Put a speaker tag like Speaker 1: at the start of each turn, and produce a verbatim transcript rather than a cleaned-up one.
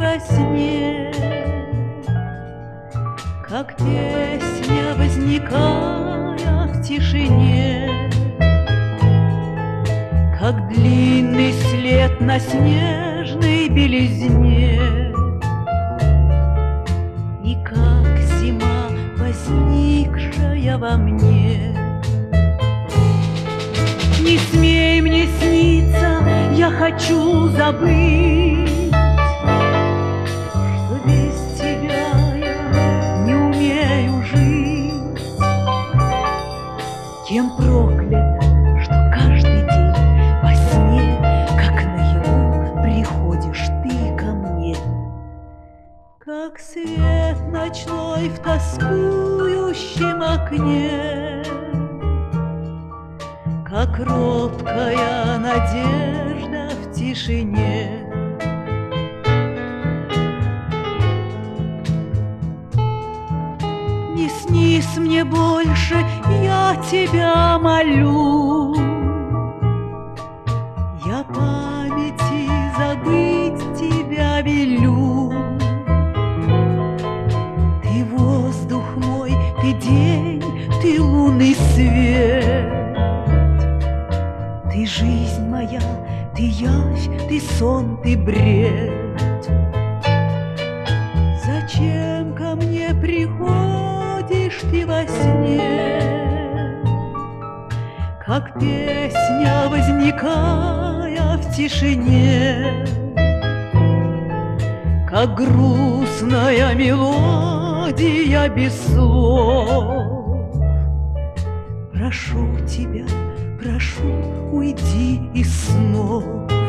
Speaker 1: во сне, как песня, возникая в тишине, как длинный след на снежной белизне, и как зима, возникшая во мне. Не смей мне сниться, я хочу забыть, что без тебя я не умею жить. Тем проклят, что каждый день во сне, как наяву, приходишь ты ко мне. Как свет ночной в тоскующем окне, как робкая надежда в тишине. Не снись мне больше, я тебя молю, я памяти забыть тебя велю. Ты воздух мой, ты день, ты лунный свет, ты жизнь моя, ты явь, ты сон, ты бред. Зачем ко мне приходишь ты во сне, как песня, возникая в тишине, как грустная мелодия без слов? Прошу тебя, прошу, уйди из снов.